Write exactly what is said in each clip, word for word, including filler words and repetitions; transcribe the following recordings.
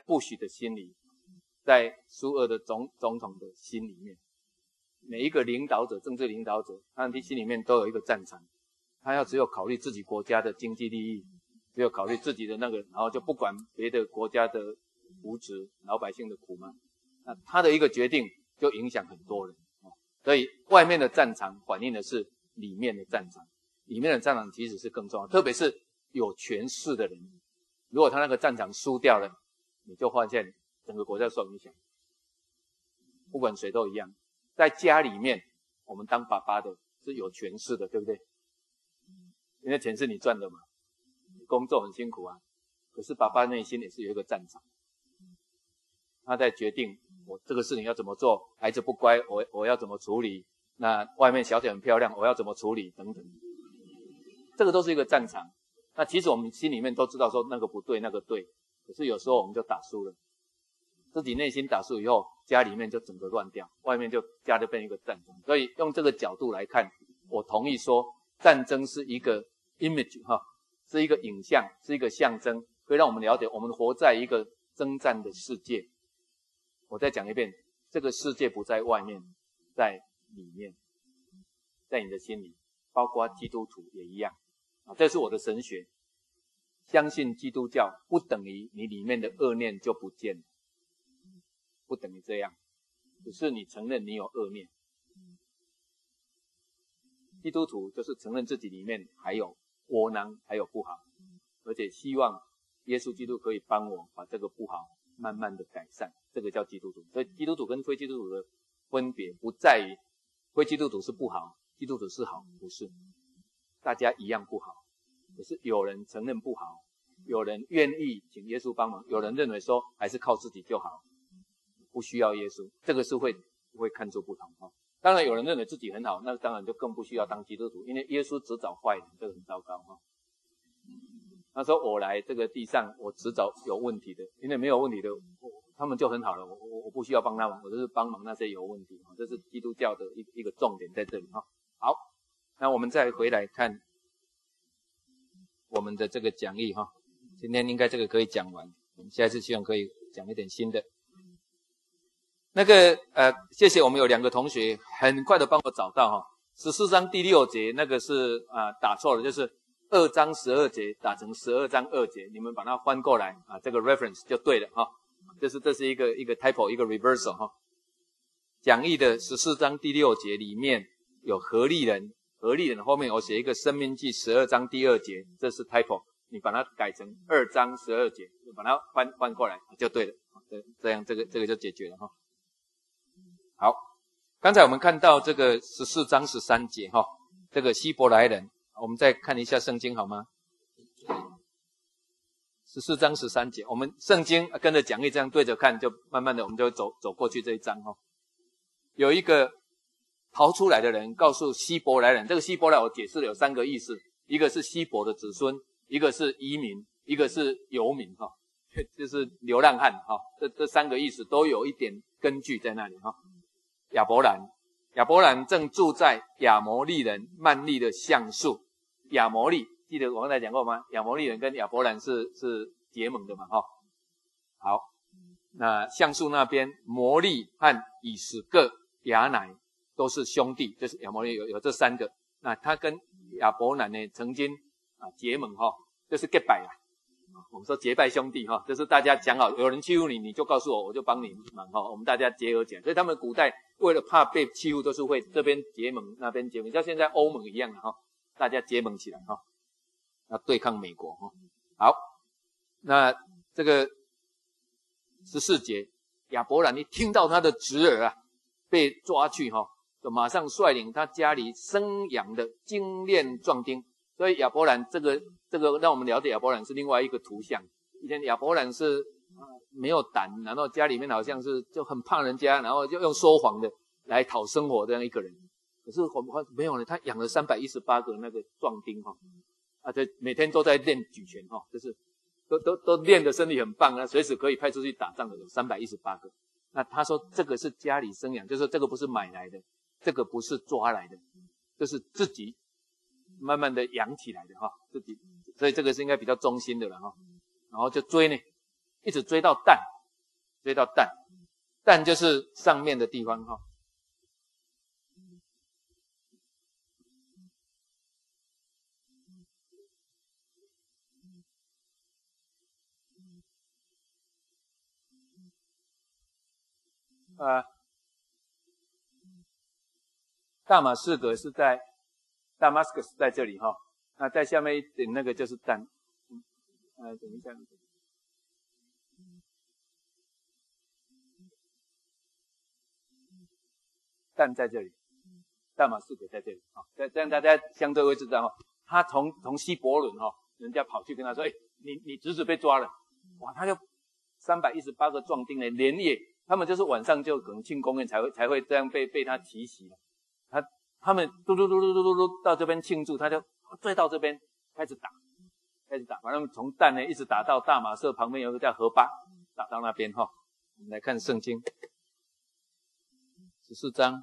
布许的心里，在苏俄的总总统的心里面，每一个领导者，政治领导者，他的心里面都有一个战场，他要只有考虑自己国家的经济利益，只有考虑自己的那个，然后就不管别的国家的福祉、老百姓的苦难。那他的一个决定就影响很多人，所以外面的战场反映的是里面的战场，里面的战场其实是更重要，特别是有权势的人，如果他那个战场输掉了，你就发现整个国家受影响。不管谁都一样，在家里面，我们当爸爸的是有权势的，对不对？因为钱是你赚的嘛，你工作很辛苦啊，可是爸爸内心也是有一个战场，他在决定我这个事情要怎么做，孩子不乖，我我要怎么处理，那外面小姐很漂亮，我要怎么处理等等，这个都是一个战场。那其实我们心里面都知道说那个不对，那个对，可是有时候我们就打输了，自己内心打输以后，家里面就整个乱掉，外面就家就变一个战场。所以用这个角度来看，我同意说战争是一个 image 哈，是一个影像，是一个象征，可以让我们了解我们活在一个征战的世界。我再讲一遍，这个世界不在外面，在里面，在你的心里，包括基督徒也一样。这是我的神学，相信基督教不等于你里面的恶念就不见了，不等于这样，只是你承认你有恶念。基督徒就是承认自己里面还有窝囊，还有不好，而且希望耶稣基督可以帮我把这个不好慢慢的改善，这个叫基督徒。所以基督徒跟非基督徒的分别不在于非基督徒是不好，基督徒是好，不是，大家一样不好。可是有人承认不好，有人愿意请耶稣帮忙，有人认为说还是靠自己就好，不需要耶稣，这个是会会看出不同。当然有人认为自己很好，那当然就更不需要当基督徒，因为耶稣只找坏人，这个很糟糕。他说我来这个地上，我只找有问题的，因为没有问题的他们就很好了，我我我不需要帮他们，我就是帮忙那些有问题。这是基督教的一一个重点在这里。好，那我们再回来看我们的这个讲义哈，今天应该这个可以讲完，我们下一次希望可以讲一点新的。那个呃，谢谢我们有两个同学很快的帮我找到哈，十四章第六节那个是啊、呃、打错了，就是二章十二节打成十二章二节，你们把它翻过来啊，这个 reference 就对了哈，就是这是一个一个 typo 一个 reversal 哈。讲义的十四章第六节里面有合利人。合利人后面我写一个申命记十二章第二节，这是 typo， 你把它改成二章十二节，你把它翻翻过来就对了，这样这个这个就解决了哈。好，刚才我们看到这个十四章十三节哈，这个希伯来人，我们再看一下圣经好吗？十四章十三节，我们圣经跟着讲义这样对着看，就慢慢的我们就会走走过去这一章哈。有一个逃出来的人告诉希伯来人，这个希伯来我解释了有三个意思，一个是希伯的子孙，一个是移民，一个是游民哈，就是流浪汉哈，这这三个意思都有一点根据在那里哈。亚伯兰，亚伯兰正住在亚摩利人曼利的橡树。亚摩利，记得我刚才讲过吗？亚摩利人跟亚伯兰是是结盟的嘛哈。好，那橡树那边摩利和以实各、亚乃都是兄弟，就是亚摩利有有这三个。那他跟亚伯兰呢曾经啊结盟哈，就是结拜啦。我们说结拜兄弟哈，就是大家讲好，有人欺负你，你就告诉我，我就帮你忙哈。我们大家结合起来，所以他们古代为了怕被欺负，都是会这边结盟，那边结盟，像现在欧盟一样的哈，大家结盟起来哈，要对抗美国哈。好，那这个十四节，亚伯兰一听到他的侄儿啊被抓去哈，就马上率领他家里生养的精炼壮丁。所以亚伯兰这个这个让我们了解亚伯兰是另外一个图像。以前亚伯兰是、呃、没有胆，然后家里面好像是就很怕人家，然后就用说谎的来讨生活这样一个人。可是我们没有呢，他养了三百一十八个那个壮丁哈，啊，这每天都在练举拳哈，就是都都都练的身体很棒啊，随时可以派出去打仗的有三百一十八个。那他说这个是家里生养，就是这个不是买来的，这个不是抓来的，这是自己慢慢的养起来的哈，自己，所以这个是应该比较忠心的了哈。然后就追呢，一直追到但， 追到旦，旦就是上面的地方哈。呃，大马士革是在 Damascus 在这里哈，那在下面一点那个就是旦，嗯，呃，等一下，旦在这里，大马士革在这里啊，这这样大家相对会知道哈，他从从西伯伦哈，人家跑去跟他说，哎，你你侄子被抓了，哇，他就三百一十八个壮丁呢，连夜。他们就是晚上就可能庆功宴才会才会这样被被他奇袭了，他他们嘟嘟嘟嘟嘟嘟嘟到这边庆祝，他就追到这边开始打，开始打，把他们从旦呢一直打到大马色旁边有一个叫河巴，打到那边哈。我们来看圣经十四章，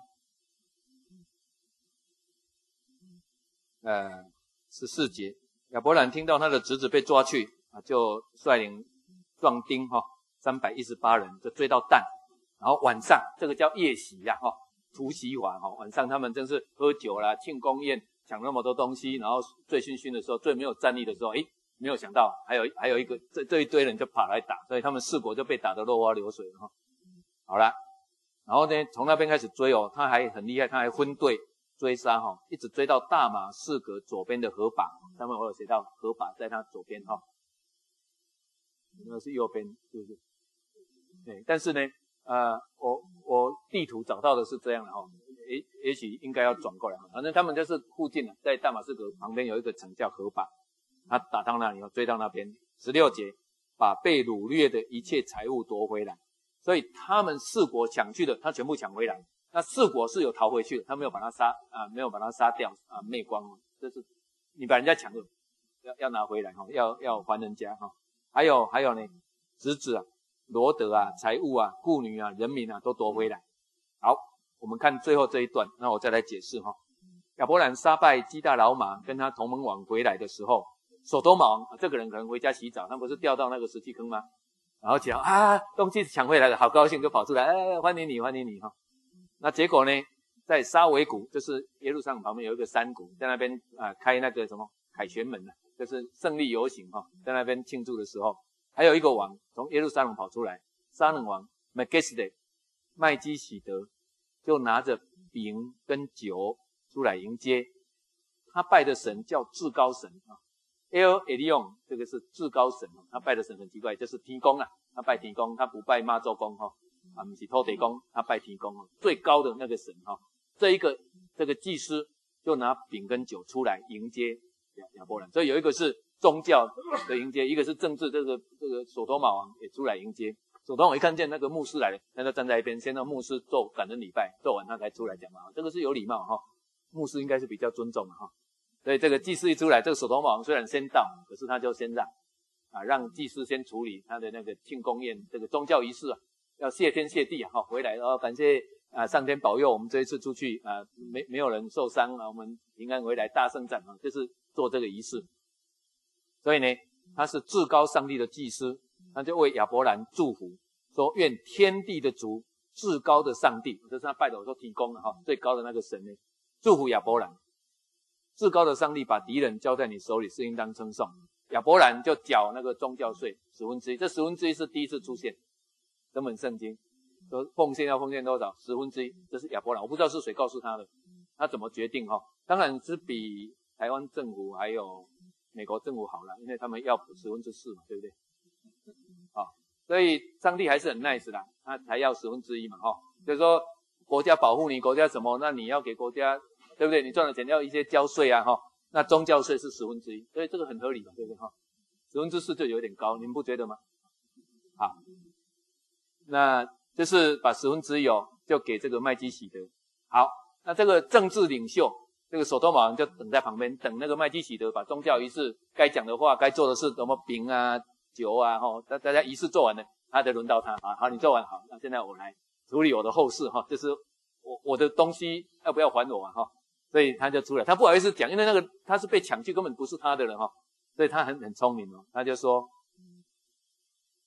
呃十四节，亚伯兰听到他的侄子被抓去啊，就率领壮丁哈三百一十八人就追到旦。然后晚上这个叫夜袭呀，哈，除夕晚哈，晚上他们真是喝酒啦、庆功宴，抢那么多东西，然后醉醺醺的时候，最没有战力的时候，诶，没有想到还有还有一个这这一堆人就跑来打，所以他们四国就被打得落花流水了哈。好了，然后呢，从那边开始追哦，他还很厉害，他还分队追杀哈，一直追到大马士革左边的河把，上面我有写到河把在他左边哈，那是右边，是不是？对，但是呢。呃，我我地图找到的是这样的哈，也也许应该要转过来，反正他们就是附近的，在大马士革旁边有一个城叫河把，他打到那里后追到那边，十六节把被掳掠的一切财物夺回来，所以他们四国抢去的，他全部抢回来，那四国是有逃回去的，他没有把他杀啊，没有把他杀掉啊，灭光了，这是你把人家抢的，要要拿回来哈，要要还人家哈，还有还有呢，侄子啊。罗德啊，财物啊，妇女啊，人民啊，都夺回来。好，我们看最后这一段，那我再来解释哈。亚伯兰杀败基大老马，跟他同盟王回来的时候，所多玛王、啊、这个人可能回家洗澡，他不是掉到那个石器坑吗？然后讲啊，东西抢回来了，好高兴，就跑出来，哎，欢迎你，欢迎你哈。那结果呢，在沙维谷，就是耶路撒冷旁边有一个山谷，在那边啊开那个什么凯旋门呢、啊，就是胜利游行哈，在那边庆祝的时候。还有一个王从耶路撒冷跑出来，撒冷王麦基洗德麦基洗德就拿着饼跟酒出来迎接，他拜的神叫至高神啊 ，El Elyon 这个是至高神，他拜的神很奇怪，就是天公啊，他拜天公，他不拜妈祖公哈，啊不是土地公，他拜天公哦，最高的那个神哈，这一个这个祭司就拿饼跟酒出来迎接亚亚伯兰，所以有一个是。宗教的迎接，一个是政治，这个这个所多玛王也出来迎接。所多玛一看见那个牧师来了，他就站在一边，先让牧师做感恩礼拜，做完他才出来讲嘛。这个是有礼貌哈，牧师应该是比较尊重的哈。所以这个祭司一出来，这个所多玛王虽然先到，可是他就先让啊，让祭司先处理他的那个庆功宴，这个宗教仪式啊，要谢天谢地啊，哈，回来哦，感谢啊上天保佑我们这一次出去啊，没没有人受伤啊，我们平安回来大圣战啊，就是做这个仪式。所以呢，他是至高上帝的祭司，他就为亚伯兰祝福，说愿天地的主、至高的上帝，这是他拜的，我说提供了哈，最高的那个神呢，祝福亚伯兰。至高的上帝把敌人交在你手里，是应当称颂。亚伯兰就缴那个宗教税十分之一，这十分之一是第一次出现，整本圣经说奉献要奉献多少，十分之一，这是亚伯兰，我不知道是谁告诉他的，他怎么决定哈？当然是比台湾政府还有。美国政府好了，因为他们要十分之四嘛，对不对？啊，所以上帝还是很 nice 啦，他才要十分之一嘛，哈，就是说国家保护你，国家什么，那你要给国家，对不对？你赚了钱要一些交税啊，哈，那宗教税是十分之一，所以这个很合理嘛，对不对？哈，十分之四就有点高，你们不觉得吗？好，那就是把十分之一哦，就给这个麦基洗德。好，那这个政治领袖。这个所多玛王就等在旁边，等那个麦基洗德把宗教仪式该讲的话、该做的事，什么饼啊、酒啊，哈，大大家仪式做完了，他得轮到他啊。好，你做完好，那现在我来处理我的后事哈，就是我我的东西要不要还我啊哈？所以他就出来，他不好意思讲，因为那个他是被抢去，根本不是他的人哈，所以他很很聪明哦，他就说，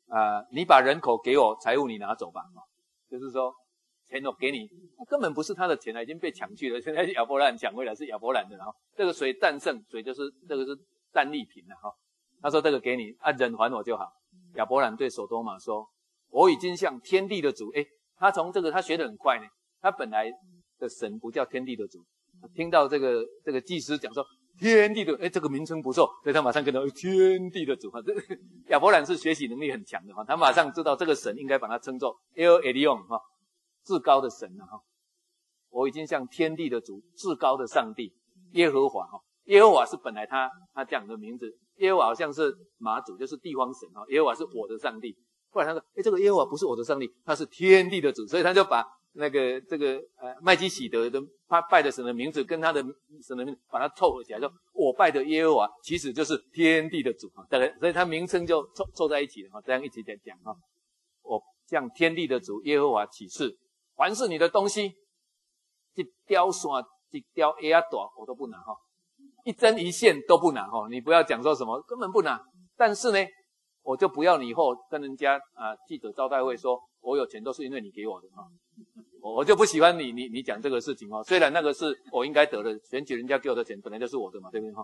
啊、呃，你把人口给我，财物你拿走吧，就是说钱我给你，根本不是他的钱啊，已经被抢去了。现在亚伯兰抢回来是亚伯兰的，然后这个水战胜，水就是这个是战利品了哈。他说这个给你啊，人还我就好。亚伯兰对所多玛说：“我已经向天地的主。”诶，他从这个他学得很快呢。他本来的神不叫天地的主，听到这个这个祭司讲说天地的，诶，这个名称不错，所以他马上跟到天地的主哈。这亚伯兰是学习能力很强的哈，他马上知道这个神应该把他称作 El Elyon 哈，至高的神了哈。我已经向天地的主，至高的上帝耶和华哈。耶和华是本来他他讲的名字，耶和华好像是马祖，就是地方神哈。耶和华是我的上帝。后来他说，诶，这个耶和华不是我的上帝，他是天地的主，所以他就把那个这个呃麦基洗德的他拜的神的名字跟他的神的名字把它凑合起来，说我拜的耶和华其实就是天地的主哈。大概所以他名称就凑凑在一起了哈，这样一起在讲哈。我向天地的主耶和华起誓，凡是你的东西，一雕线一雕 A 啊短我都不拿哈。一针一线都不拿哈，你不要讲说什么根本不拿，但是呢，我就不要你以后跟人家啊记者招待会说我有钱都是因为你给我的哈，我我就不喜欢你你你讲这个事情哈。虽然那个是我应该得的，选举人家给我的钱本来就是我的嘛，对不对哈？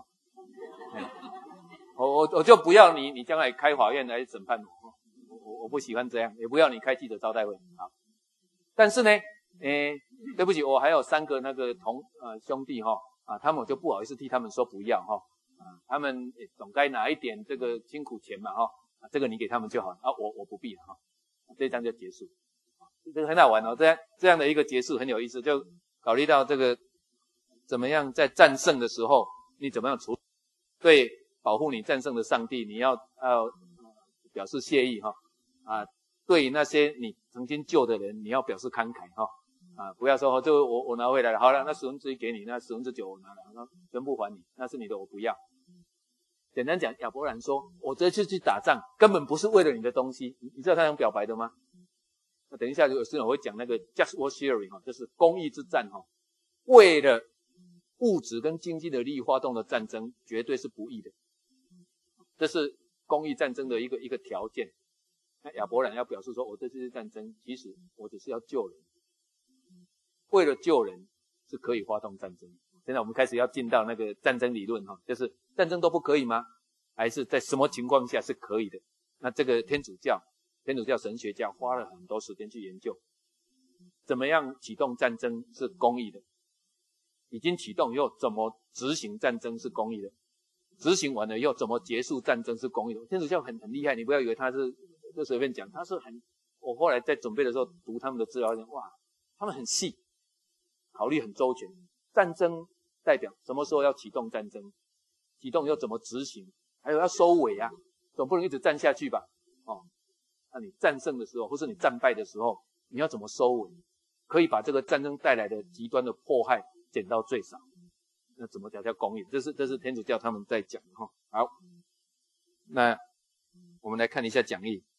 我我我就不要你你将来开法院来审判我，我我不喜欢这样，也不要你开记者招待会好。但是呢，诶，对不起，我还有三个那个同呃兄弟哈。啊，他们我就不好意思替他们说不要哈，啊，他们总该拿一点这个辛苦钱嘛哈，啊，这个你给他们就好啊，我我不必了哈，这一章就结束，这个很好玩哦，这样这样的一个结束很有意思，就考虑到这个怎么样在战胜的时候你怎么样处理，对保护你战胜的上帝，你要要表示谢意哈，啊，对那些你曾经救的人，你要表示慷慨哈。啊，不要说哦，这个我我拿回来了，好了，那十分之一给你，那十分之九我拿了，那全部还你，那是你的，我不要。简单讲，亚伯兰说，我这次去打仗根本不是为了你的东西，你你知道他想表白的吗？那等一下有时候我会讲那个 just war theory 哈，就是公义之战哈，为了物质跟经济的利益发动的战争绝对是不义的，这是公义战争的一个一个条件。那亚伯兰要表示说，我这次战争其实我只是要救人。为了救人是可以发动战争。现在我们开始要进到那个战争理论哈，就是战争都不可以吗？还是在什么情况下是可以的？那这个天主教天主教神学家花了很多时间去研究，怎么样启动战争是公义的，已经启动以后怎么执行战争是公义的，执行完了以后怎么结束战争是公义的。天主教很很厉害，你不要以为他是就随便讲，他是很，我后来在准备的时候读他们的资料，哇，他们很细。考虑很周全，战争代表什么时候要启动战争，启动又怎么执行，还有要收尾啊，总不能一直战下去吧？哦，那你战胜的时候，或是你战败的时候，你要怎么收尾？可以把这个战争带来的极端的迫害减到最少。那怎么讲叫公义？这是这是天主教他们在讲的哈。好，那我们来看一下讲义。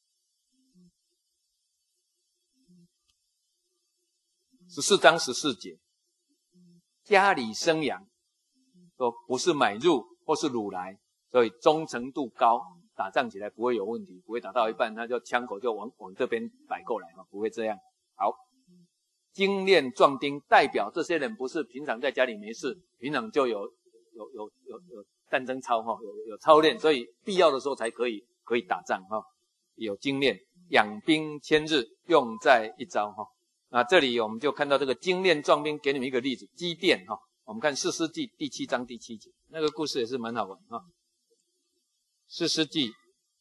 十四章十四节。家里生养，说不是买入或是掳来，所以忠诚度高，打仗起来不会有问题，不会打到一半他就枪口就往往这边摆过来，不会这样。好，精练壮丁代表这些人不是平常在家里没事，平常就有有有有有战争操哈，有有操练，所以必要的时候才可以可以打仗哈，有精练，养兵千日，用在一朝哈。那这里我们就看到这个精练壮兵，给你们一个例子，基甸哈。我们看士师记第七章第七节，那个故事也是蛮好玩哈。士师记，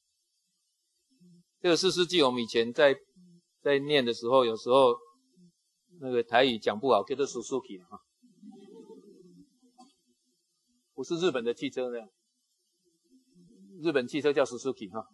这个士师记我们以前在在念的时候，有时候那个台语讲不好，叫做 Suzuki 哈，不是日本的汽车呢，日本汽车叫 Suzuki 哈，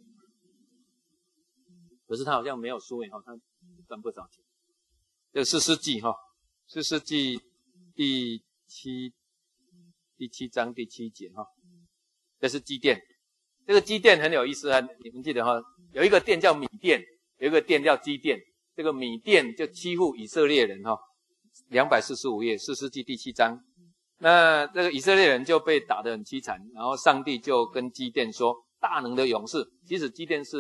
可是他好像没有输赢哈，他赚不少钱。这个士师记哈，士师记第七第七章第七节哈，这是基甸。这个基甸很有意思啊，你们记得哈，有一个殿叫米甸，有一个殿叫基甸。这个米甸就欺负以色列人哈，两百四十五页，士师记第七章。那这个以色列人就被打得很凄惨，然后上帝就跟基甸说：大能的勇士，其实基甸是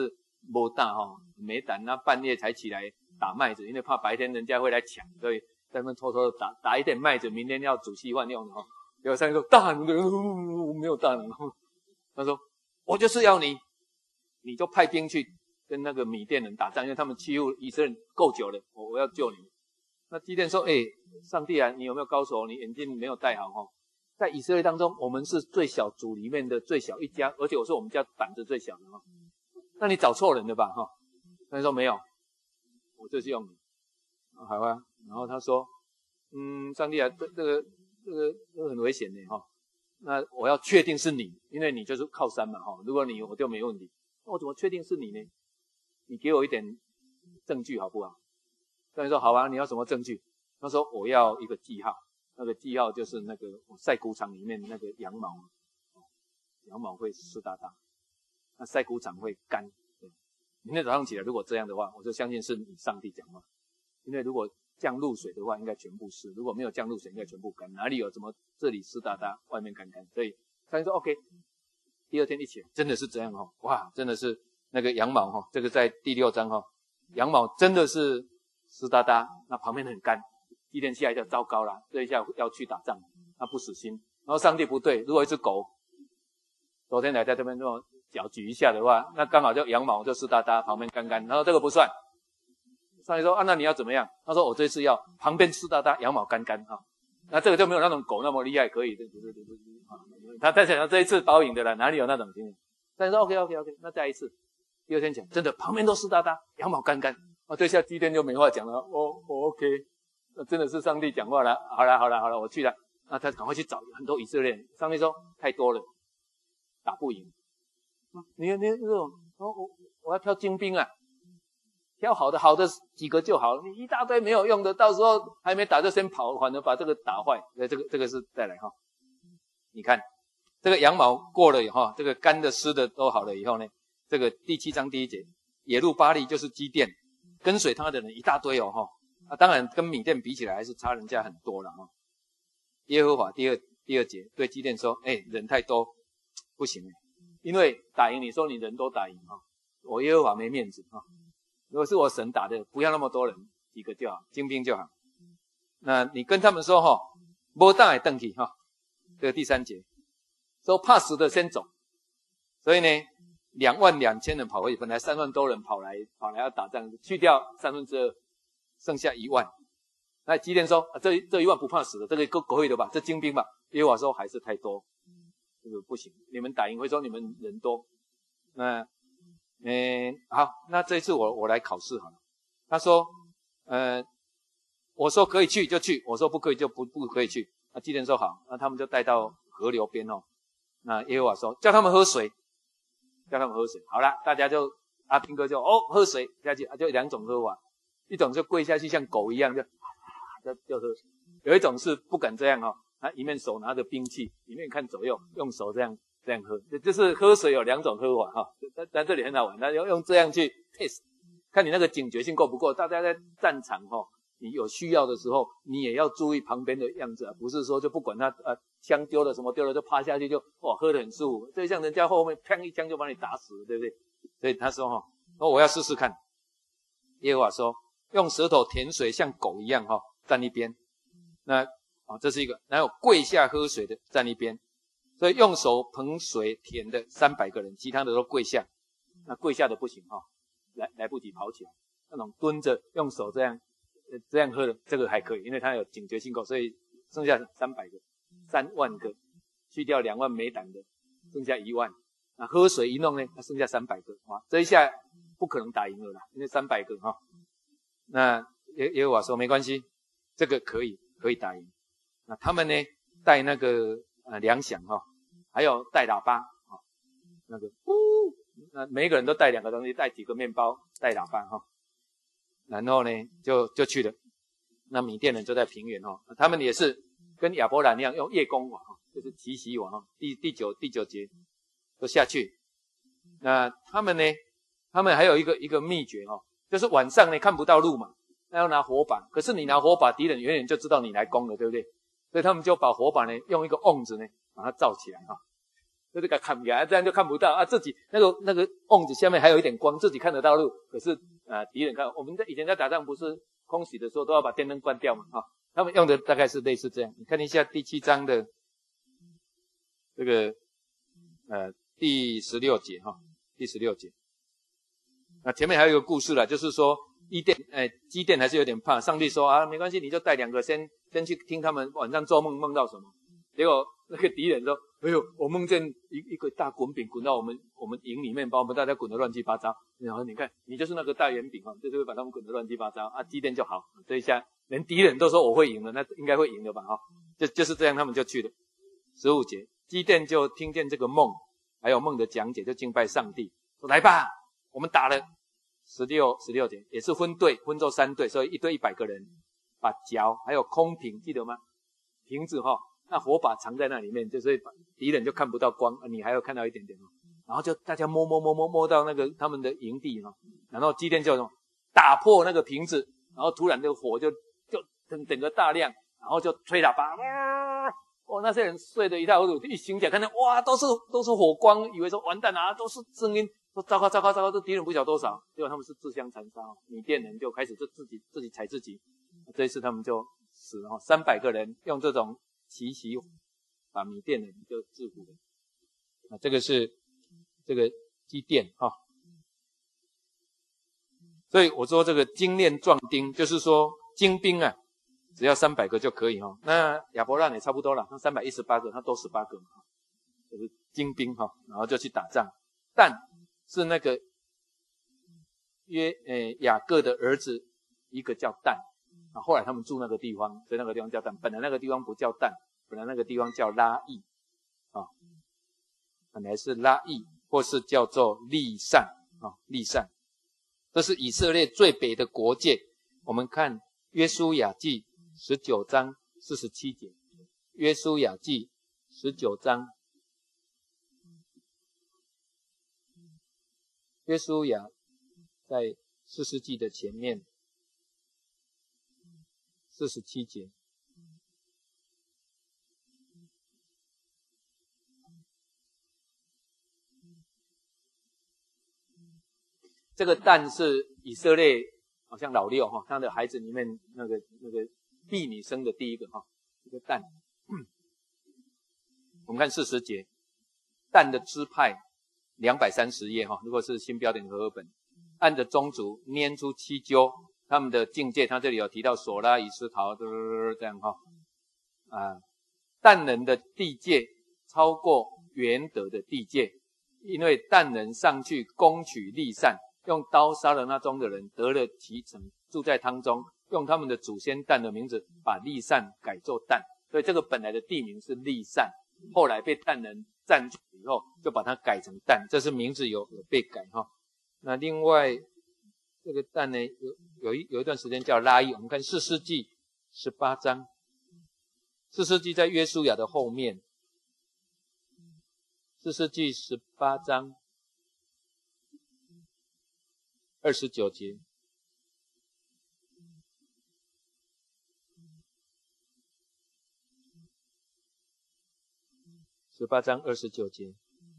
没大哈，没胆，那半夜才起来打麦子，因为怕白天人家会来抢，所以在那边偷偷的打打一点麦子，明天要煮稀饭用的哈。结果上帝说大能的人，我没有大能。他说我就是要你，你就派兵去跟那个米甸人打仗，因为他们欺负以色列人够久了，我我要救你。那基甸说，哎、欸，上帝啊，你有没有高手？你眼镜没有戴好哈。在以色列当中，我们是最小族里面的最小一家，而且我是我们家胆子最小的哈。那你找错人了吧哈？他说没有，我就是用你。好啊，然后他说，嗯，上帝啊，这这个这个这个很危险的哈。那我要确定是你，因为你就是靠山嘛哈。如果你我就没问题，那我怎么确定是你呢？你给我一点证据好不好？上帝说好啊，你要什么证据？他说我要一个记号。那个记号就是那个晒谷场里面那个羊毛，羊毛会湿哒哒，那晒谷场会干。明天早上起来，如果这样的话，我就相信是你上帝讲话。因为如果降露水的话，应该全部湿；如果没有降露水，应该全部干。哪里有怎么这里湿哒哒，外面干干？所以上帝说 OK。第二天一起来，真的是这样哦，哇，真的是那个羊毛哈，这个在第六章哈，羊毛真的是湿哒哒，那旁边很干。基甸下来就糟糕了，这一下要去打仗，他不死心。然后上帝不对，如果一只狗昨天来在这边这么脚举一下的话，那刚好就羊毛就湿哒哒，旁边干干。然后这个不算，上帝说啊，那你要怎么样？他说我这次要旁边湿哒哒，羊毛干干啊。那这个就没有那种狗那么厉害，可以的。他在想这一次包赢的了，哪里有那种经验？上帝说 OK OK OK， 那再一次。第二天讲真的，旁边都湿哒哒，羊毛干干。啊，这下基甸就没话讲了。哦哦 OK。那真的是上帝讲话了，好了好了好了，我去了。那他赶快去找很多以色列人。上帝说太多了，打不赢。你你这种，我我我要挑精兵啊，挑好的好的几个就好。你一大堆没有用的，到时候还没打就先跑，反而把这个打坏。这个这个是再来哈。你看这个羊毛过了以后，这个干的湿的都好了以后呢，这个第七章第一节，耶路巴力就是基甸，跟随他的人一大堆哦哈。啊，当然跟米甸比起来还是差人家很多了哈。耶和华第二第二节对基甸说：“哎、欸，人太多不行，因为打赢你说你人都打赢哈，我耶和华没面子哈。如果是我神打的，不要那么多人，几个就好，精兵就好。那你跟他们说哈，没当来登去哈。这个第三节说怕死的先走，所以呢，两万两千人跑回去，本来三万多人跑来跑来要打仗，去掉三分之二。”剩下一万，那基甸说：“啊、这这一万不怕死的，这个够可以的吧？这精兵吧？”耶和华说：“还是太多，这个不行。你们打赢会说你们人多。那，嗯，好，那这一次我我来考试好了。”他说：“呃，我说可以去就去，我说不可以就不不可以去。”那基甸说好，那他们就带到河流边哦。那耶和华说：“叫他们喝水，叫他们喝水。”好了，大家就阿兵哥就哦喝水下去，就两种喝法。一种就跪下去像狗一样就就就喝，有一种是不敢这样哈、哦，他一面手拿着兵器，一面看左右，用手这样这样喝，就是喝水有两种喝法哈、哦。在在这里很好玩，他要用这样去 test， 看你那个警觉性够不够。大家在战场哈、哦，你有需要的时候，你也要注意旁边的样子啊，不是说就不管他呃枪丢了什么丢了就趴下去就哇喝得很舒服，这像人家后面砰一枪就把你打死了，对不对？所以他说哈、哦，说我要试试看。耶和华说。用舌头舔水，像狗一样哈、哦，站一边。那啊、哦，这是一个。然后跪下喝水的站一边。所以用手捧水舔的三百个人，其他的都跪下。那跪下的不行哈、哦，来来不及跑起来。那种蹲着用手这样呃这样喝的，这个还可以，因为他有警觉性够，所以剩下三百个，三万个，去掉两万没胆的，剩下一万。那喝水一弄呢，那剩下三百个啊，这一下不可能打赢了啦，因为三百个哈、哦。那耶耶和华说没关系，这个可以可以打赢。那他们呢带那个呃粮饷哈，还有带喇叭啊，那个呜，那每一个人都带两个东西，带几个面包，带喇叭哈。然后呢就就去了。那米甸人就在平原哈，他们也是跟亚伯兰一样用夜攻网哈，就是奇袭网哈。第第九第九节都下去。那他们呢，他们还有一个一个秘诀哈。就是晚上呢看不到路嘛，那要拿火把。可是你拿火把，敌人远远就知道你来攻了，对不对？所以他们就把火把呢用一个瓮子呢把它罩起来哈。 就是给砍起来，这样就看不到啊。自己那个那个瓮子下面还有一点光，自己看得到路，可是啊敌人看。我们在以前在打仗不是空袭的时候都要把电灯关掉嘛，哈、哦，他们用的大概是类似这样。你看一下第七章的这个呃第十六节哈、哦，第十六节。那前面还有一个故事啦，就是说伊甸，哎，基甸还是有点怕。上帝说啊，没关系，你就带两个先先去听他们晚上做梦梦到什么。结果那个敌人说，哎呦，我梦见一一个大滚饼滚到我们我们营里面，把我们大家滚得乱七八糟。然后你看，你就是那个大圆饼啊，就是会把他们滚得乱七八糟啊。基甸就好，这一下连敌人都说我会赢了，那应该会赢的吧？哈、哦，就就是这样，他们就去了。十五节，基甸就听见这个梦，还有梦的讲解，就敬拜上帝，说来吧。我们打了十六十六节，也是分队，分作三队，所以一队一百个人，把嚼还有空瓶，记得吗？瓶子哈、哦，那火把藏在那里面，就是敌人就看不到光，你还有看到一点点哦。然后就大家摸摸摸摸摸到那个他们的营地哈、哦，然后基甸就打破那个瓶子，然后突然这个火就就整整个大亮，然后就吹喇叭，哦，那些人睡得一塌糊涂，一醒起来看到哇，都是都是火光，以为说完蛋啊，都是声音。说糟糕糟糕糟糕，这敌人不晓多少，结果他们是自相残杀，米甸人就开始就自己自己踩自己，这一次他们就死了，三百个人用这种奇袭把米甸人就制服了。啊，这个是这个基甸哈，所以我说这个精练壮丁，就是说精兵啊，只要三百个就可以哈。那亚伯拉罕也差不多了，他三百一十八个，他多十八个，就是精兵哈，然后就去打仗，但是那个约诶雅各的儿子，一个叫但啊，后来他们住那个地方，所以那个地方叫但。本来那个地方不叫但，本来那个地方叫拉邑啊，本来是拉邑，或是叫做利善啊，利善。这是以色列最北的国界。我们看约书亚记十九章四十七节，约书亚记十九章。约书亚在士师记的前面四十七节，这个但是以色列好像老六哈，他的孩子里面那个那个婢女生的第一个哈，这个但，我们看四十节，但的支派两百三十页哈，如果是新标点和合本，按着宗族拈出七揪，他们的境界，他这里有提到索拉、以斯陶这样哈，啊，但人的地界超过元德的地界，因为但人上去攻取利善，用刀杀了那中的人，得了其成，住在汤中，用他们的祖先但的名字把利善改作但，所以这个本来的地名是利善，后来被但人占据以后，就把它改成但，这是名字有有被改哈。那另外这个但呢，有有一有一段时间叫拉邑，我们看士师记十八章，士师记在约书亚的后面，士师记十八章二十九节。十八章二十九节，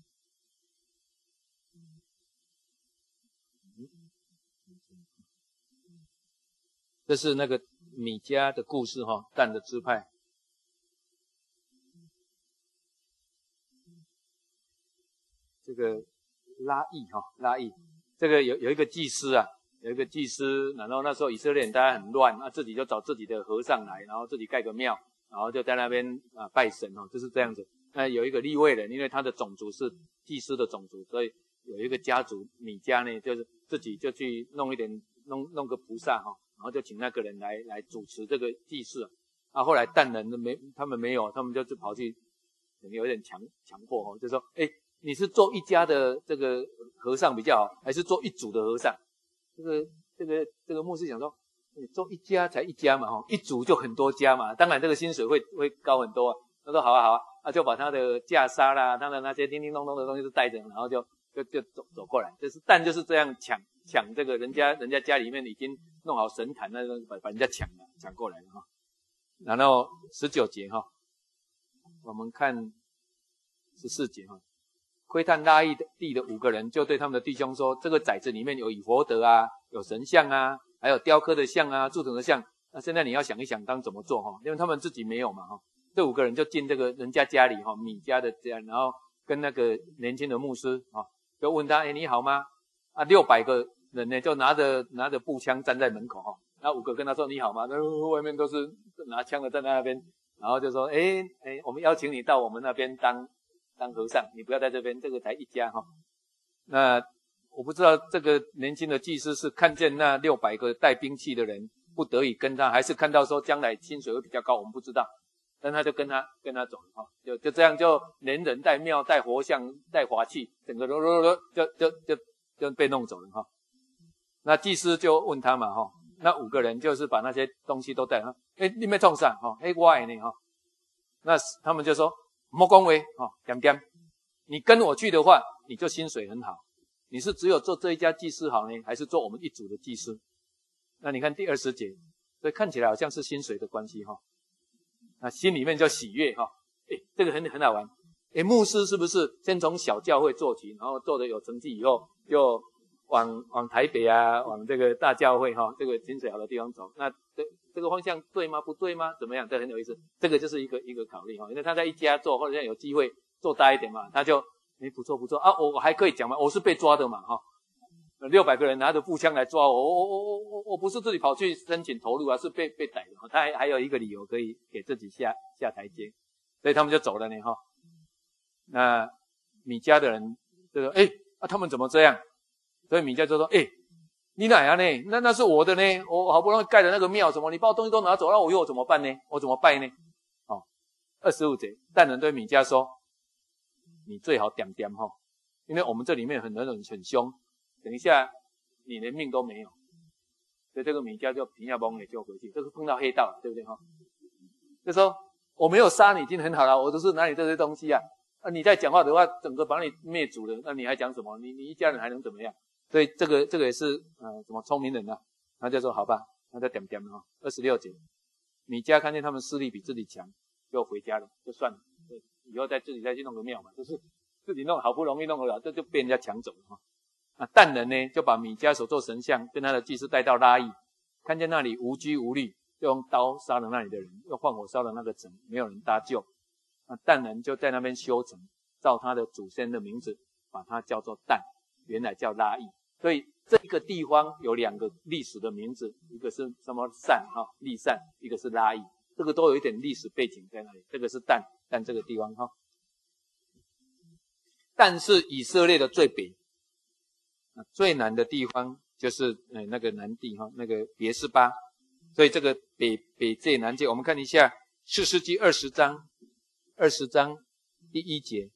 这是那个米迦的故事哈，但的支派。这个拉邑哈，拉邑，这个有有一个祭司啊，有一个祭司，然后那时候以色列人大家很乱，啊自己就找自己的和尚来，然后自己盖个庙，然后就在那边啊拜神哦，就是这样子。那有一个利未人，因为他的种族是祭司的种族，所以有一个家族米迦呢，就是自己就去弄一点弄弄个菩萨哈、哦，然后就请那个人来来主持这个祭祀。啊，后来但人没他们没有，他们就就跑去，有点强强迫哦，就说哎。你是做一家的这个和尚比较好，还是做一组的和尚？这个这个这个牧师讲说，你做一家才一家嘛，哈，一组就很多家嘛，当然这个薪水会会高很多啊。他说好啊好啊，他就把他的袈裟啦，他的那些叮叮咚咚的东西都带着，然后就就就走走过来，就是但就是这样抢抢这个人家人家家里面已经弄好神坛那个把把人家抢了抢过来了哈。然后十九节哈，我们看十四节哈。 窥探拉邑地的五个人就对他们的弟兄说，这个宅子里面有以佛德啊，有神像啊，还有雕刻的像啊，铸成的像，那现在你要想一想当怎么做哈，因为他们自己没有嘛哈。这五个人就进这个人家家里哈，米家的家，然后跟那个年轻的牧师啊，就问他，哎，你好吗？啊，六百个人呢，就拿着拿着步枪站在门口哈，那五个跟他说你好吗？那外面都是拿枪的站在那边，然后就说，哎哎，我们邀请你到我们那边当当和尚，你不要在这边，这个才一家哈。那我不知道这个年轻的祭司是看见那六百个带兵器的人不得已跟他，还是看到说将来薪水会比较高，我们不知道。但他就跟他跟他走了哈，就就这样就连人带庙带佛像带法器，整个都都都就就就就被弄走了哈。那祭司就问他嘛哈，那五个人就是把那些东西都带了，哎，你没冲上哈，哎，我爱你哈。那他们就说莫讲话哈，点点，你跟我去的话，你就薪水很好。你是只有做这一家祭司好呢，还是做我们一组的祭司？那你看第二十节，所以看起来好像是薪水的关系哈。那心里面就喜悦哈，诶，这个很很好玩。诶，牧师是不是先从小教会做起，然后做得有成绩以后，就往往台北啊，往这个大教会哈，这个薪水好的地方走？那这这个方向对吗？不对吗？怎么样？这很有意思。这个就是一个一个考虑哈，因为他在一家做，或者有机会做大一点嘛，他就诶不错不错啊，我我还可以讲嘛，我是被抓的嘛哈。六百个人拿着步枪来抓我，我我我我我不是自己跑去申请投入啊，是被被逮的。他还还有一个理由可以给自己下下台阶，所以他们就走了呢哈。那米家的人就说：“哎，啊他们怎么这样？”所以米家就说：“哎，你哪样呢？那那是我的呢，我好不容易盖的那个庙，什么你把我东西都拿走，那我又怎么办呢？我怎么拜呢？”哦，二十五节，但人对米家说：“你最好点点哈，因为我们这里面很多人很凶。”等一下，你连命都没有，所以这个米家就平下崩也就回去，这个碰到黑道了，对不对哈？就说我没有杀你已经很好了，我都是拿你这些东西啊，啊你再讲话的话，整个把你灭族了，那你还讲什么？你你一家人还能怎么样？所以这个这个也是呃什么聪明人啊？他就说好吧，那就点点哈。二十六节，米家看见他们势力比自己强，就回家了，就算了，以后再自己再去弄个庙嘛，就是自己弄好不容易弄得了，这就被人家抢走了哈。啊，但人呢就把米迦所做神像跟他的祭司带到拉邑，看见那里无拘无虑，就用刀杀了那里的人，又放火烧了那个城，没有人搭救。啊，但人就在那边修城，照他的祖先的名字，把它叫做但，原来叫拉邑。所以这个地方有两个历史的名字，一个是什么善哈，利善，一个是拉邑，这个都有一点历史背景在那里。这个是但，但这个地方哈，但是以色列的最北。最南的地方就是呃那个南地哈，那个别是巴，所以这个北北界南界，我们看一下士师记二十章，二十章第一节，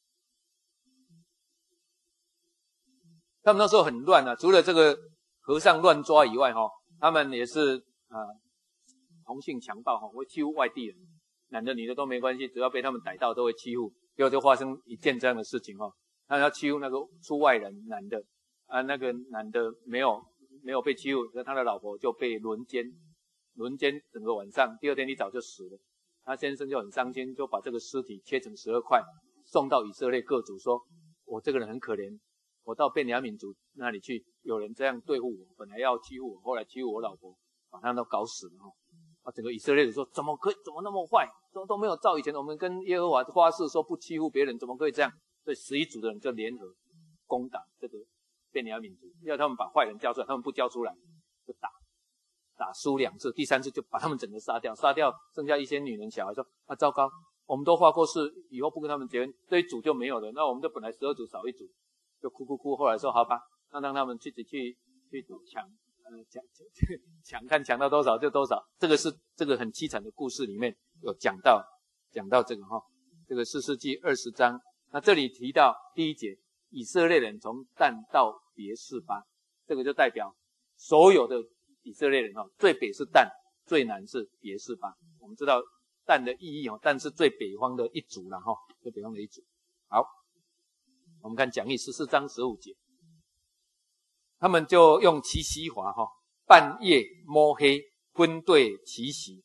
他们那时候很乱啊，除了这个和尚乱抓以外哈，他们也是啊、呃、同性强暴哈，会欺负外地人，男的女的都没关系，只要被他们逮到都会欺负，结果就发生一件这样的事情哈，他要欺负那个出外人男的。啊，那个男的没有没有被欺负，他的老婆就被轮奸，轮奸整个晚上，第二天一早就死了。他先生就很伤心，就把这个尸体切成十二块，送到以色列各族，说：“我这个人很可怜，我到便雅悯族那里去，有人这样对付我，本来要欺负我，后来欺负我老婆，把他都搞死了哈。”啊，整个以色列人说：“怎么可以？怎么那么坏？都都没有照以前我们跟耶和华发誓说不欺负别人，怎么可以这样？”所以十一族的人就联合攻打这个便雅悯族，要他们把坏人交出来，他们不交出来就打，打输两次，第三次就把他们整个杀掉，杀掉剩下一些女人小孩，说啊糟糕，我们都发过誓，以后不跟他们结婚，这一组就没有了，那我们就本来十二组少一组，就哭哭哭，后来说好吧，那让他们自己去去抢，呃抢抢看抢到多少就多少，这个是这个很凄惨的故事里面有讲到讲到这个哈，这个士师记二十章，那这里提到第一节。以色列人从但到别是巴，这个就代表所有的以色列人哈，最北是但，最南是别是巴。我们知道但的意义哈，但是最北方的一族了哈，最北方的一族。好，我们看讲义十四章十五节，他们就用奇西华哈，半夜摸黑分队奇袭，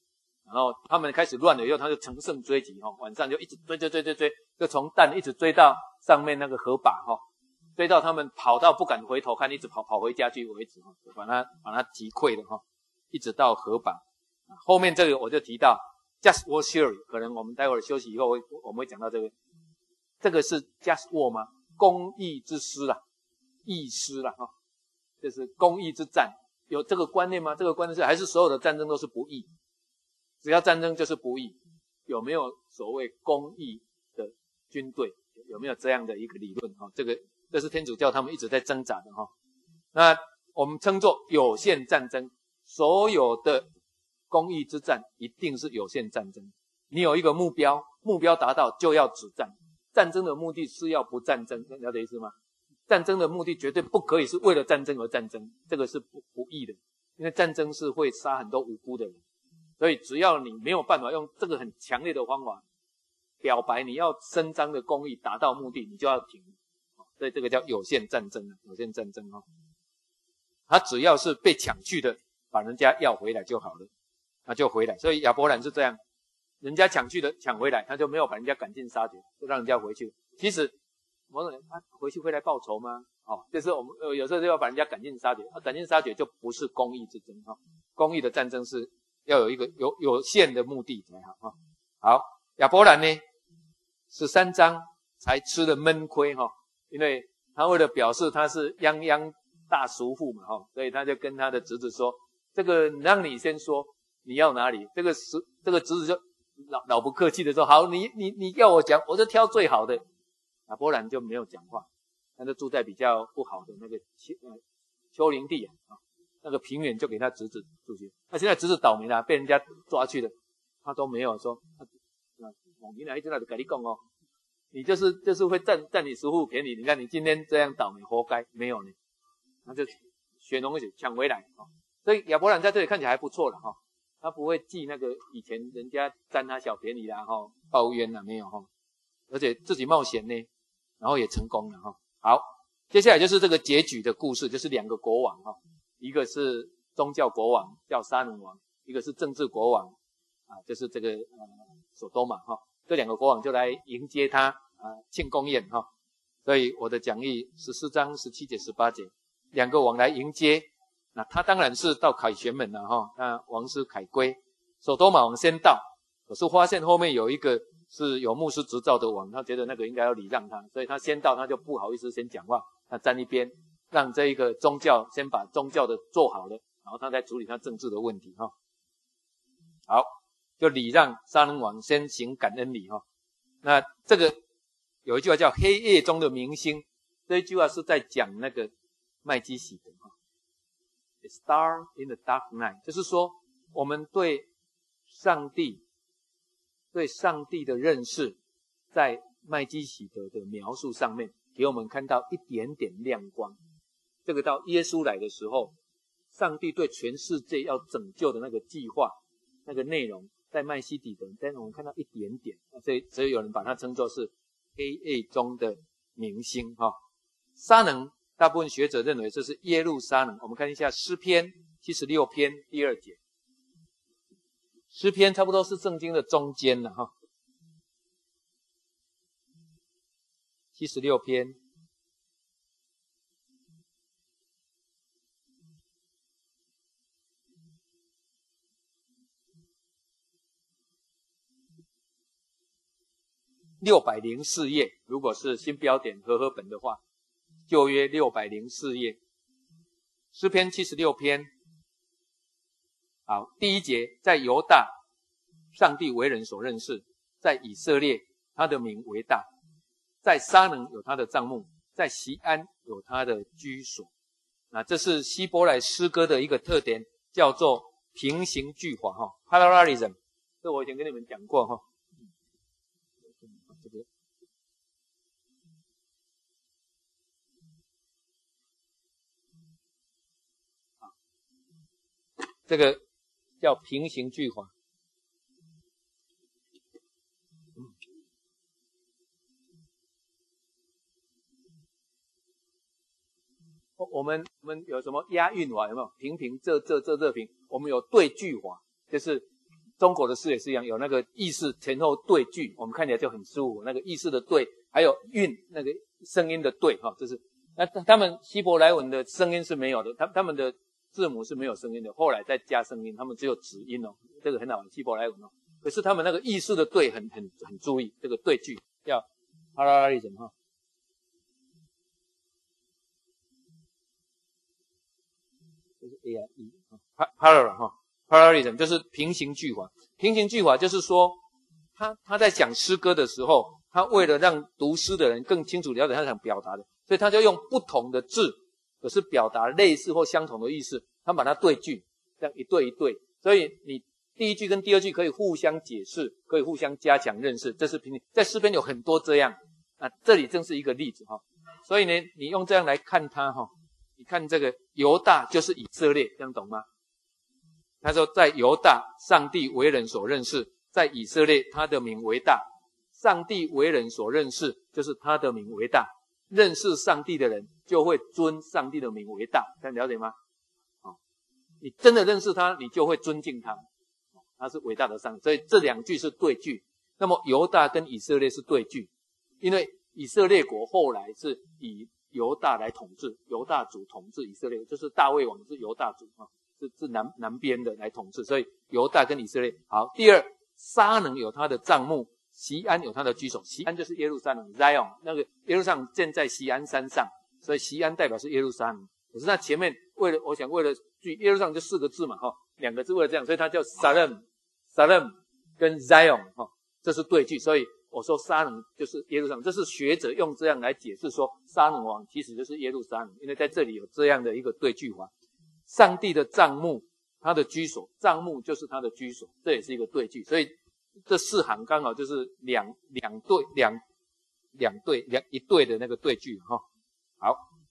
然后他们开始乱了以后，他就乘胜追击哈，晚上就一直追追追追追，就从蛋一直追到上面那个河坝哈，追到他们跑到不敢回头看，一直跑跑回家去为止哈，把他把他击溃了哈，一直到河坝。后面这个我就提到 just war theory， 可能我们待会儿休息以后会我们会讲到这个，这个是 just war 吗？公义之师啦，义师啦哈，就是公义之战，有这个观念吗？这个观念是还是所有的战争都是不义？只要战争就是不义，有没有所谓公义的军队？有没有这样的一个理论？哈，这个这是天主教他们一直在挣扎的哈。那我们称作有限战争，所有的公义之战一定是有限战争。你有一个目标，目标达到就要止战。战争的目的是要不战争，了解意思吗？战争的目的绝对不可以是为了战争而战争，这个是不不义的，因为战争是会杀很多无辜的人。所以只要你没有办法用这个很强烈的方法表白你要伸张的公义达到目的，你就要停。所以这个叫有限战争，有限战争哈。他只要是被抢去的，把人家要回来就好了，那就回来。所以亚伯兰是这样，人家抢去的抢回来，他就没有把人家赶尽杀绝，就让人家回去。其实某种人他回去会来报仇吗？哦，就是我们呃有时候就要把人家赶尽杀绝，啊，赶尽杀绝就不是公义之争哈。公义的战争是要有一个有有限的目的才好哈。好，亚伯兰呢，十三章才吃了闷亏哈，因为他为了表示他是泱泱大叔父嘛哈，所以他就跟他的侄子说：“这个让你先说你要哪里。”这个是这个侄子就老老不客气的说：“好，你你你要我讲，我就挑最好的。”亚伯兰就没有讲话，他就住在比较不好的那个丘呃丘陵地啊。那个平原就给他侄子住去，那现在侄子倒霉了，被人家抓去了，他都没有说，那你哪一天来就跟你讲哦，你就是就是会占占你叔父便宜，你看你今天这样倒霉，活该，没有呢，那就血浓一起抢回来啊。所以亚伯兰在这里看起来还不错了哈，他不会记那个以前人家占他小便宜啦哈，抱怨啦没有哈，而且自己冒险呢，然后也成功了哈。好，接下来就是这个结局的故事，就是两个国王哈。一个是宗教国王叫撒冷王，一个是政治国王啊，就是这个呃索多玛哈，这两个国王就来迎接他啊庆功宴哈。所以我的讲义十四章十七节十八节，两个王来迎接，那他当然是到凯旋门了哈，那王师凯归，索多玛王先到，可是发现后面有一个是有牧师执照的王，他觉得那个应该要礼让他，所以他先到，他就不好意思先讲话，他站一边。让这一个宗教先把宗教的做好了，然后他再处理他政治的问题哈。好，就礼让撒冷王先行感恩礼哈。那这个有一句话叫黑夜中的明星，这一句话是在讲那个麦基洗德哈 ，A star in the dark night， 就是说我们对上帝对上帝的认识，在麦基洗德的描述上面，给我们看到一点点亮光。这个到耶稣来的时候，上帝对全世界要拯救的那个计划，那个内容，在麦基洗德，但是我们看到一点点，所以所以有人把它称作是黑夜中的明星哈。撒冷，大部分学者认为这是耶路撒冷。我们看一下诗篇七十六篇第二节，诗篇差不多是圣经的中间了哈。七十六篇。六百零四页，如果是新标点和合本的话，旧约六百零四页，诗篇七十六篇。好，第一节，在犹大，上帝为人所认识；在以色列，他的名为大；在撒冷有他的帐幕，在锡安有他的居所。那这是希伯来诗歌的一个特点，叫做平行句法哈 ，parallelism。这我以前跟你们讲过哈。这个这个叫平行句法。我们我们有什么押韵法有没有？平平仄仄仄仄平。我们有对句法，就是中国的诗也是一样，有那个意识前后对句，我们看起来就很舒服。那个意识的对，还有韵那个声音的对，哈，这是那他们希伯来文的声音是没有的，他他们的字母是没有声音的，后来再加声音，他们只有指音哦，这个很好玩，希伯来文哦。可是他们那个意识的对很很很注意这个对句，叫 parallelism 哈。就是 A I E parallel 哈 parallelism 就是平行句法。平行句法就是说，他他在讲诗歌的时候，他为了让读诗的人更清楚了解他想表达的，所以他就用不同的字，可是表达类似或相同的意思，他把它对句，这样一对一对，所以你第一句跟第二句可以互相解释，可以互相加强认识，这是平行。在诗篇有很多这样，啊，这里正是一个例子哈。所以呢，你用这样来看它哈，你看这个犹大就是以色列，这样懂吗？他说在犹大，上帝为人所认识；在以色列，他的名为大。上帝为人所认识，就是他的名为大。认识上帝的人就会尊上帝的名为大，这样了解吗？哦，你真的认识他，你就会尊敬他。他是伟大的上帝，所以这两句是对句。那么犹大跟以色列是对句，因为以色列国后来是以犹大来统治，犹大族统治以色列，就是大卫王是犹大族啊，是是南南边的来统治，所以犹大跟以色列。好，第二，撒冷有他的帐幕，锡安有他的居所。锡安就是耶路撒冷 Zion， 那个耶路撒冷建在锡安山上，所以锡安代表是耶路撒冷。可是他前面为了，我想为了据耶路撒冷就四个字嘛，哈，两个字为了这样，所以它叫 Salem。Salem 跟 Zion 哈，这是对句，所以我说撒冷就是耶路撒冷，这是学者用这样来解释说撒冷王其实就是耶路撒冷，因为在这里有这样的一个对句法。上帝的帐幕，他的居所，帐幕就是他的居所，这也是一个对句，所以这四行刚好就是两两对两两对两一对的那个对句哈。好，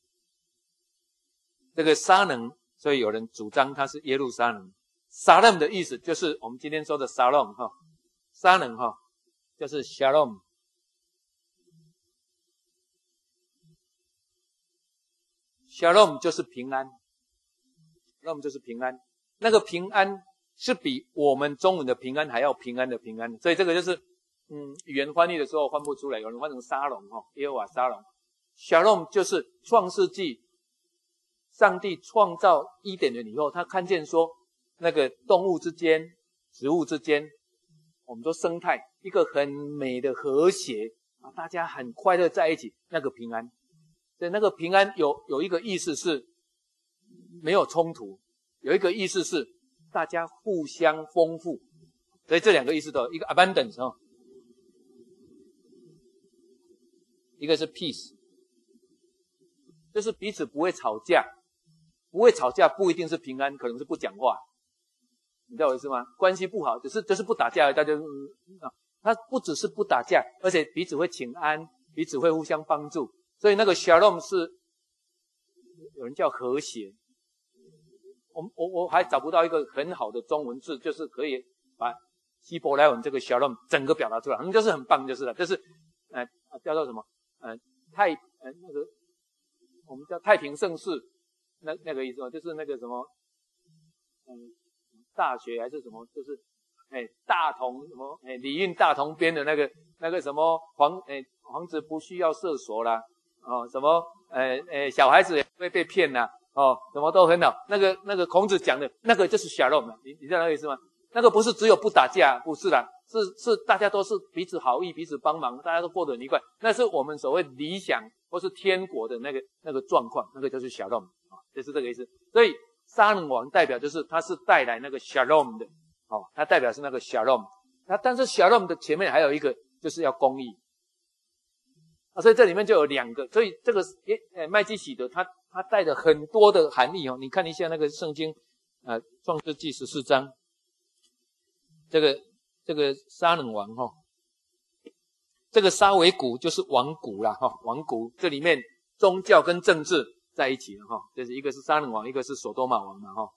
这个撒冷，所以有人主张它是耶路撒冷。撒冷的意思就是我们今天说的沙龙哈，撒冷哈就是 shalom， shalom 就是平安 ，shalom 就是平安，那个平安是比我们中文的平安还要平安的平安，所以这个就是嗯语言翻译的时候翻不出来，有人翻成沙龙哈，耶和华沙龙 ，shalom 就是创世纪，上帝创造伊甸园以后，他看见说。那个动物之间、植物之间，我们说生态一个很美的和谐啊，大家很快乐在一起，那个平安。所以那个平安有有一个意思是没有冲突，有一个意思是大家互相丰富。所以这两个意思都有，一个 abundance 哦，一个是 peace， 就是彼此不会吵架，不会吵架不一定是平安，可能是不讲话。你知道我意思吗？关系不好，只是就是不打架，大家嗯啊，他不只是不打架，而且彼此会请安，彼此会互相帮助。所以那个 shalom 是有人叫和谐。我我我还找不到一个很好的中文字，就是可以把希伯来文这个 shalom 整个表达出来，嗯，就是很棒，就是了，就是呃叫做什么呃太呃那个我们叫太平盛世，那那个意思嘛，就是那个什么嗯。大学还是什么，就是哎大同什么哎礼运大同编的那个那个什么皇哎皇子不需要厕所啦，哦什么呃呃小孩子也不会被骗啦，哦什么都很好，那个那个孔子讲的那个就是 shalom， 你你知道那个意思吗？那个不是只有不打架，不是啦，是是大家都是彼此好意，彼此帮忙，大家都过得很愉快，那是我们所谓理想或是天国的那个那个状况，那个就是 shalom 啊，就是这个意思。所以撒冷王代表就是他是带来那个 shalom 的，哦，他代表是那个 shalom， 那但是 shalom 的前面还有一个就是要公义，啊，所以这里面就有两个，所以这个诶麦基洗德他他带着很多的含义哦，你看一下那个圣经，呃，创世纪十四章，这个这个撒冷王哈、哦，这个撒为谷就是王谷啦哈、哦，王谷这里面宗教跟政治。在一起了哈，就是一个是撒冷王，一个是所多玛王嘛哈。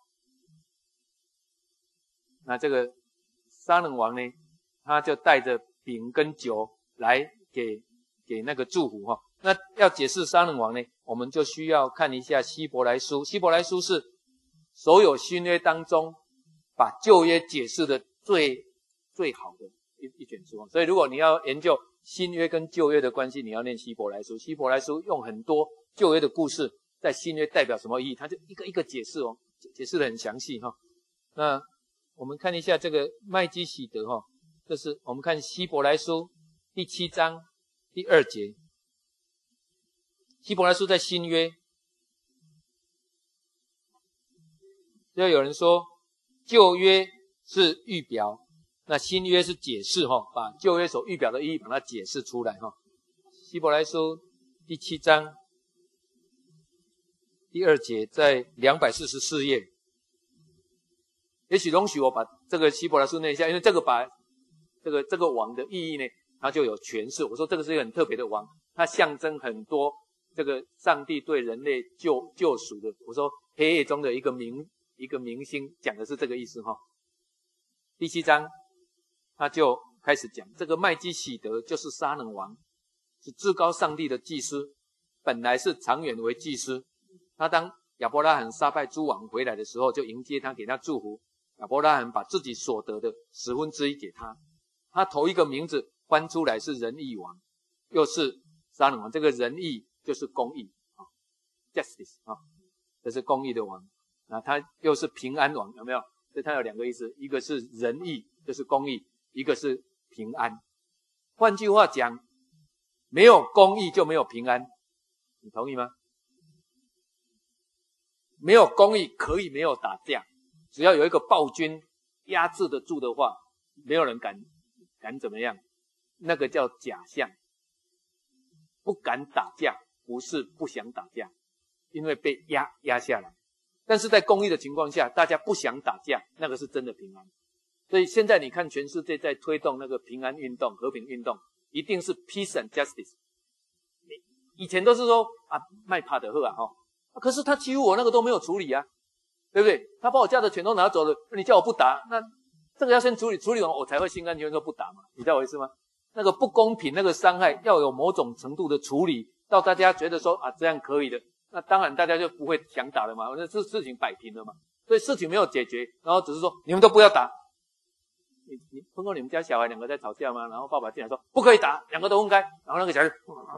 那这个撒冷王呢，他就带着饼跟酒来给给那个祝福哈。那要解释撒冷王呢，我们就需要看一下希伯来书。希伯来书是所有新约当中把旧约解释的最最好的一一卷书。所以如果你要研究新约跟旧约的关系，你要念希伯来书。希伯来书用很多旧约的故事在新约代表什么意义，他就一个一个解释哦，解释得很详细哈。那我们看一下这个麦基洗德哈，这是我们看希伯来书第七章第二节。希伯来书在新约，就有人说旧约是预表，那新约是解释哈，把旧约所预表的意义把它解释出来哈。希伯来书第七章第二节，在两百四十四页。也许容许我把这个希伯来书念一下，因为这个把这个这个王的意义呢，它就有诠释。我说这个是一个很特别的王，它象征很多这个上帝对人类救救赎的。我说黑夜中的一个明一个明星，讲的是这个意思哈。第七章他就开始讲，这个麦基洗德就是撒冷王，是至高上帝的祭司，本来是长远为祭司。他当亚伯拉罕杀败诸王回来的时候，就迎接他，给他祝福。亚伯拉罕把自己所得的十分之一给他。他头一个名字翻出来是仁义王，又是撒冷王。这个仁义就是公义啊 ，justice 啊，这是公义的王。那他又是平安王，有没有？所以他有两个意思，一个是仁义，就是公义；一个是平安。换句话讲，没有公义就没有平安，你同意吗？没有公义可以没有打架，只要有一个暴君压制得住的话，没有人敢敢怎么样，那个叫假象。不敢打架不是不想打架，因为被压压下来。但是在公义的情况下，大家不想打架，那个是真的平安。所以现在你看全世界在推动那个平安运动、和平运动，一定是 peace and justice。以前都是说啊，卖怕的喝啊，哦，可是他欺负我那个都没有处理啊，对不对？他把我家的钱都拿走了，你叫我不打，那这个要先处理，处理完我才会心甘情愿说不打嘛，你知道我意思吗？那个不公平，那个伤害要有某种程度的处理，到大家觉得说啊这样可以的，那当然大家就不会想打了嘛，那这事情摆平了嘛。所以事情没有解决，然后只是说你们都不要打。你你碰过你们家小孩两个在吵架吗？然后爸爸进来说不可以打，两个都分开，然后那个小孩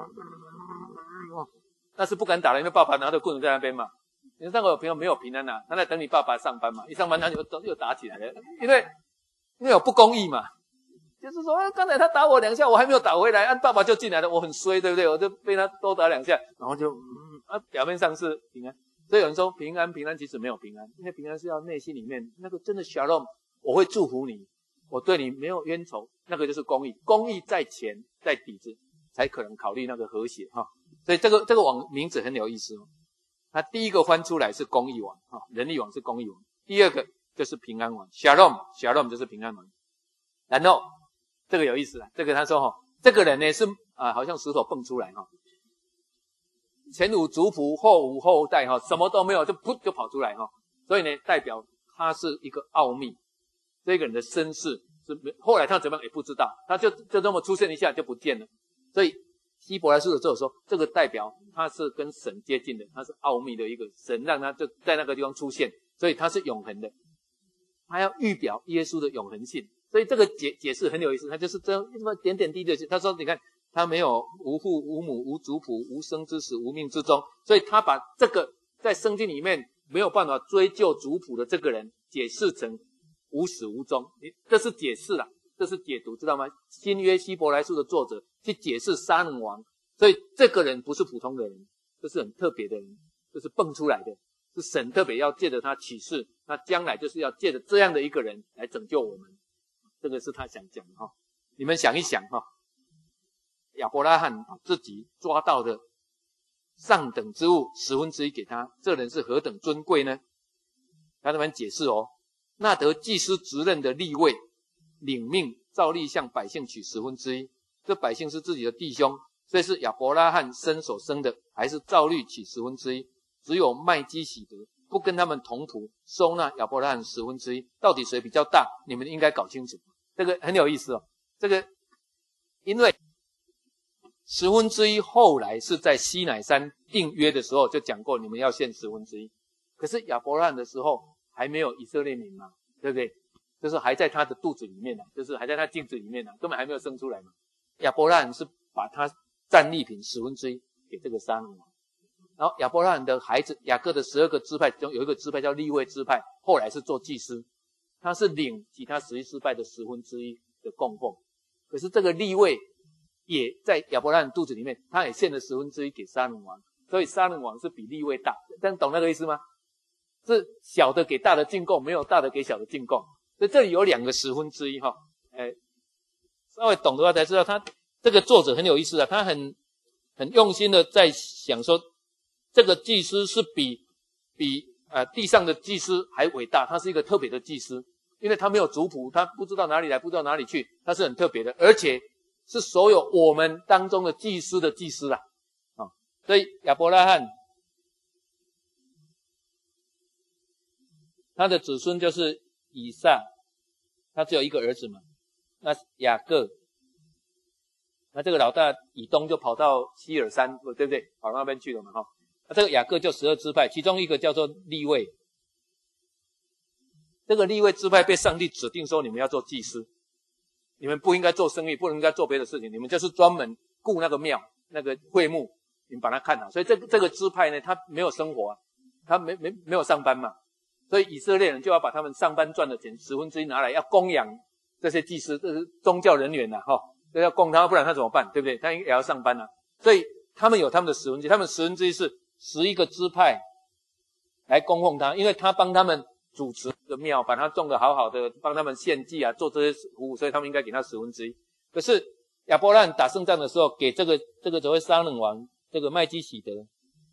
那是不敢打了，因为爸爸拿着棍子在那边嘛。你那个朋友没有平安啊，他在等你爸爸上班嘛，一上班他就又打起来了，因为因为有不公义嘛。就是说，刚才他打我两下，我还没有打回来，按、啊、爸爸就进来了，我很衰，对不对？我就被他多打两下，然后就嗯啊，表面上是平安。所以有人说平安平安其实没有平安，因为平安是要内心里面那个真的 shalom， 我会祝福你，我对你没有冤仇，那个就是公义，公义在前在底子才可能考虑那个和谐哈。所以这个这个王名字很有意思哦。他第一个翻出来是公义王哈，仁义王是公义王，第二个就是平安王 ，shalom shalom 就是平安王。然后这个有意思啊，这个他说哈，这个人呢是啊，好像石头蹦出来哈，前无族谱，后无后代哈，什么都没有就噗就跑出来哈，所以呢代表他是一个奥秘，这个人的身世是后来他怎么样也不知道，他就就这么出现一下就不见了，所以希伯来书的时候说，这个代表他是跟神接近的，他是奥秘的一个神，让他就在那个地方出现，所以他是永恒的，他要预表耶稣的永恒性。所以这个解解释很有意思，他就是这么点点滴滴的。他说，你看他没有无父无母无族谱无生之始无命之终，所以他把这个在圣经里面没有办法追究族谱的这个人解释成无始无终。这是解释啦，这是解读，知道吗？新约希伯来书的作者去解释撒冷王，所以这个人不是普通的人，这是很特别的人，这是蹦出来的，是神特别要借着他启示，那将来就是要借着这样的一个人来拯救我们。这个是他想讲的哈，你们想一想哈，亚伯拉罕把自己抓到的上等之物十分之一给他，这人是何等尊贵呢？他这边解释哦，那得祭司职任的利未领命照例向百姓取十分之一，这百姓是自己的弟兄，所以是亚伯拉罕生所生的，还是照律取十分之一？只有麦基洗德不跟他们同谱，收纳亚伯拉罕十分之一，到底谁比较大？你们应该搞清楚。这个很有意思哦。这个因为十分之一后来是在西乃山订约的时候就讲过，你们要献十分之一。可是亚伯拉罕的时候还没有以色列民嘛，对不对？ 就是还在他的肚子里面呢、啊，就是还在他镜子里面呢、啊，根本还没有生出来嘛。亚伯拉罕是把他战利品十分之一给这个撒冷王，然后亚伯拉罕的孩子雅各的十二个支派中有一个支派叫利未支派，后来是做祭司，他是领其他十一支派的十分之一的供奉。可是这个利未也在亚伯拉罕肚子里面，他也献了十分之一给撒冷王，所以撒冷王是比利未大。这样懂那个意思吗？是小的给大的进贡，没有大的给小的进贡。所以这里有两个十分之一哈，哎，稍微懂的话才知道，他这个作者很有意思啊，他很很用心的在想说，这个祭司是比比呃地上的祭司还伟大，他是一个特别的祭司，因为他没有族谱，他不知道哪里来，不知道哪里去，他是很特别的，而且是所有我们当中的祭司的祭司啦，啊，所以亚伯拉罕他的子孙就是以撒，他只有一个儿子嘛，那雅各，那这个老大以东就跑到希尔山，对不对？跑到那边去了嘛，哈。那这个雅各就十二支派，其中一个叫做利未。这个利未支派被上帝指定说，你们要做祭司，你们不应该做生意，不应该做别的事情，你们就是专门顾那个庙、那个会幕，你们把它看好。所以这个这个支派呢，他没有生活啊，他没没没有上班嘛。所以以色列人就要把他们上班赚的钱十分之一拿来，要供养这些祭司，这是宗教人员呐、啊，哈，都要供他，不然他怎么办？对不对？他也要上班啊。所以他们有他们的十分之一，他们十分之一是十一个支派来供奉他，因为他帮他们主持的庙，把它种得好好的，帮他们献祭啊，做这些服务，所以他们应该给他十分之一。可是亚伯拉罕打胜仗的时候，给这个这个所谓撒冷王这个麦基洗德。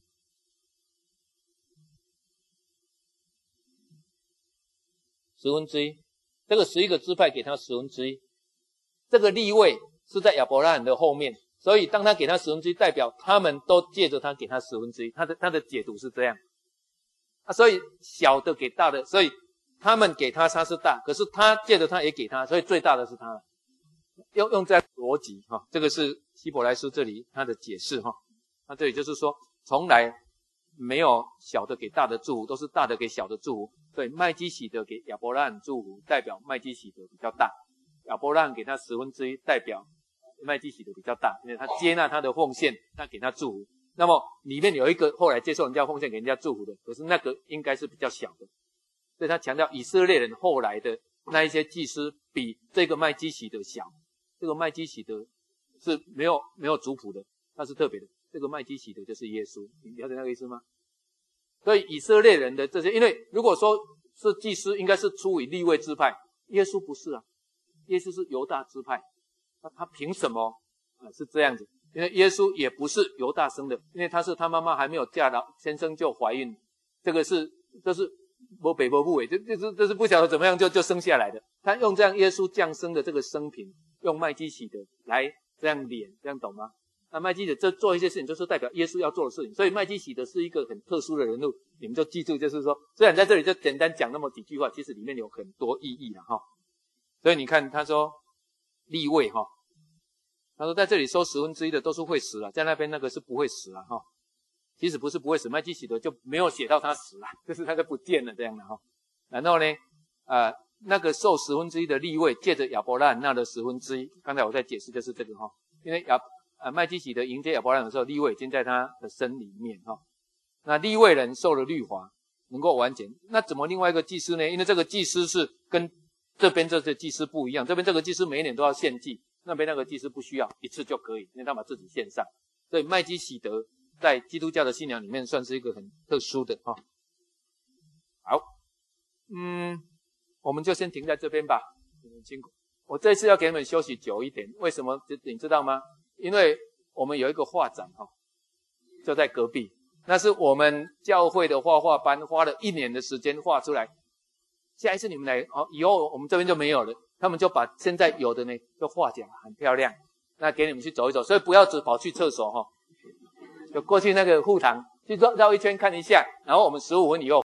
十分之一，这个十一个支派给他十分之一，这个利未是在亚伯拉罕的后面，所以当他给他十分之一，代表他们都借着他给他十分之一，他的他的解读是这样啊，所以小的给大的，所以他们给他他是大，可是他借着他也给他，所以最大的是他，用用这样逻辑哈，这个是希伯来书这里他的解释哈，那这里就是说从来没有小的给大的祝福，都是大的给小的祝福。所以麦基洗德给亚伯拉罕祝福，代表麦基洗德比较大；亚伯拉罕给他十分之一，代表麦基洗德比较大，因为他接纳他的奉献，他给他祝福。那么里面有一个后来接受人家奉献给人家祝福的，可是那个应该是比较小的。所以他强调以色列人后来的那一些祭司比这个麦基洗德小。这个麦基洗德是没有没有族谱的，他是特别的。这个麦基洗德就是耶稣，你了解那个意思吗？所以以色列人的这些，因为如果说是祭司，应该是出于利未支派，耶稣不是啊，耶稣是犹大支派，那他凭什么啊是这样子？因为耶稣也不是犹大生的，因为他是他妈妈还没有嫁到先生就怀孕，这个是这是没北没不这这是这是不晓得怎么样就就生下来的。他用这样耶稣降生的这个生平，用麦基洗德来这样连，这样懂吗？那麦基洗德这做一些事情，就是代表耶稣要做的事情，所以麦基洗德是一个很特殊的人物，你们就记住，就是说，虽然在这里就简单讲那么几句话，其实里面有很多意义了哈。所以你看，他说利未哈，他说在这里收十分之一的都是会死了，在那边那个是不会死了哈。其实不是不会死，麦基洗德就没有写到他死了，就是他就不见了这样的哈。然后呢，呃，那个受十分之一的利未，借着亚伯拉罕那的十分之一，刚才我在解释就是这个哈，因为亚啊，麦基洗德迎接亚伯拉罕的时候，利未已经在他的身里面哈。那利未人受了律法，能够完全。那怎么另外一个祭司呢？因为这个祭司是跟这边这些祭司不一样，这边这个祭司每一年都要献祭，那边那个祭司不需要，一次就可以，因为他把自己献上。所以麦基洗德在基督教的信仰里面算是一个很特殊的哈。好，嗯，我们就先停在这边吧，很辛苦。我这次要给你们休息久一点，为什么？你知道吗？因为我们有一个画展哈，就在隔壁，那是我们教会的画画班花了一年的时间画出来。下一次你们来哦，以后我们这边就没有了，他们就把现在有的呢就画起来，很漂亮。那给你们去走一走，所以不要只跑去厕所哈，就过去那个护堂去绕绕一圈看一下，然后我们十五分以后